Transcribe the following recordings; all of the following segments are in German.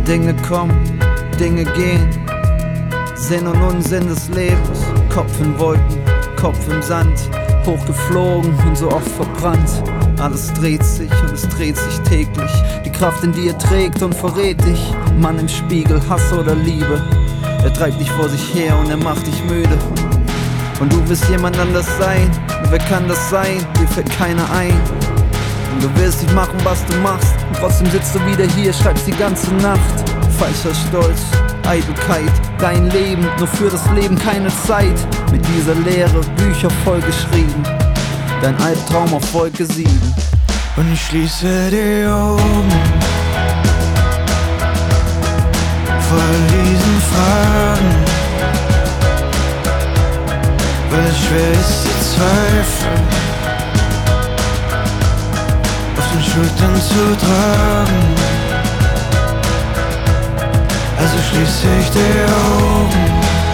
Dinge kommen, Dinge gehen, Sinn und Unsinn des Lebens. Kopf in Wolken, Kopf im Sand, hochgeflogen und so oft verbrannt. Alles dreht sich und es dreht sich täglich. Die Kraft in dir trägt und verrät dich. Mann im Spiegel, Hass oder Liebe. Er treibt dich vor sich her und er macht dich müde. Und du willst jemand anders sein. Und wer kann das sein? Dir fällt keiner ein. Und du willst nicht machen, was du machst. Und trotzdem sitzt du wieder hier, schreibst die ganze Nacht. Falscher Stolz, Eitelkeit, dein Leben, nur für das Leben keine Zeit. Mit dieser Leere, Bücher vollgeschrieben, dein Albtraum auf Wolke 7. Und ich schließe die Augen vor diesen Fragen, weil es schwer ist, die Zweifel auf den Schultern zu tragen. Also schließe ich die Augen,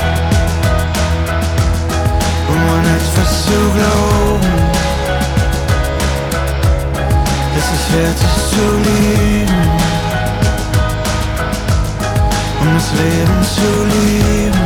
um an etwas zu glauben, dass es wert ist zu lieben, um das Leben zu lieben.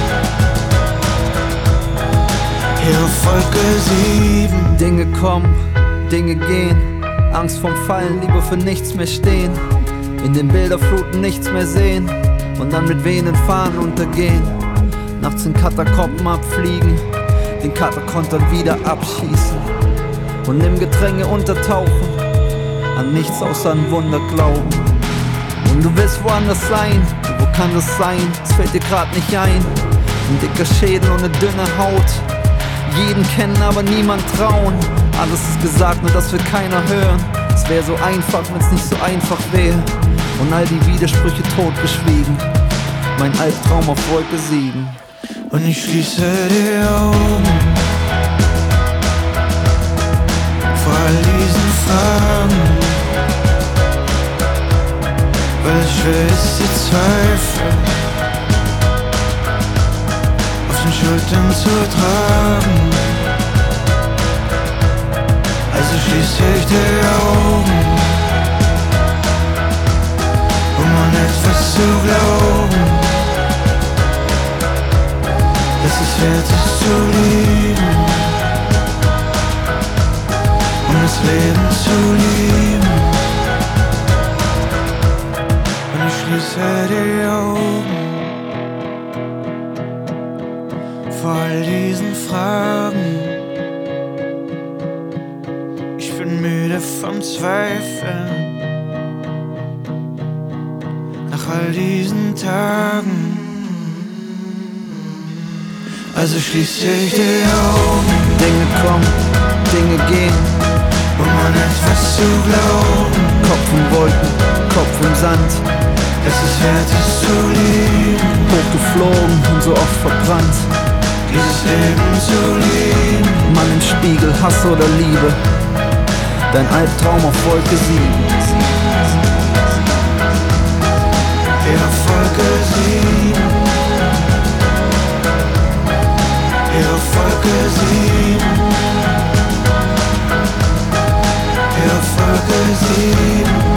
Hier auf Wolke 7. Dinge kommen, Dinge gehen, Angst vorm Fallen, lieber für nichts mehr stehen. In den Bilderfluten nichts mehr sehen und dann mit wehenden Fahnen untergehen. Nachts in Katakomben abfliegen, den Katakonter wieder abschießen und im Gedränge untertauchen, an nichts außer an Wunder glauben. Und du willst woanders sein, wo kann das sein? Es fällt dir grad nicht ein. Ein dicker Schädel und eine dünne Haut, jeden kennen, aber niemand trauen. Alles ist gesagt, nur das will keiner hören. Es wäre so einfach, wenn's nicht so einfach wäre. Und all die Widersprüche totgeschwiegen. Mein Albtraum auf Wolke 7. Und ich schließe die Augen vor all diesen Fragen, weil es schwer ist, die Zweifel auf den Schultern zu tragen. Also schließe ich die Augen, um an etwas zu glauben, dass es wert ist zu lieben, um das Leben zu lieben. Und ich schließe die Augen vor all diesen Fragen. Ich bin müde vom Zweifeln nach all diesen Tagen. Also schließe ich die Augen. Dinge kommen, Dinge gehen, um an etwas zu glauben, Kopf in Wolken, Kopf im Sand, dass es wert ist zu lieben, hochgeflogen und so oft verbrannt. dieses Leben zu lieben. Mann im Spiegel, Hass oder Liebe, dein Albtraum auf Wolke 7. Hier auf Wolke 7. Hier auf Wolke 7. Hier auf Wolke 7.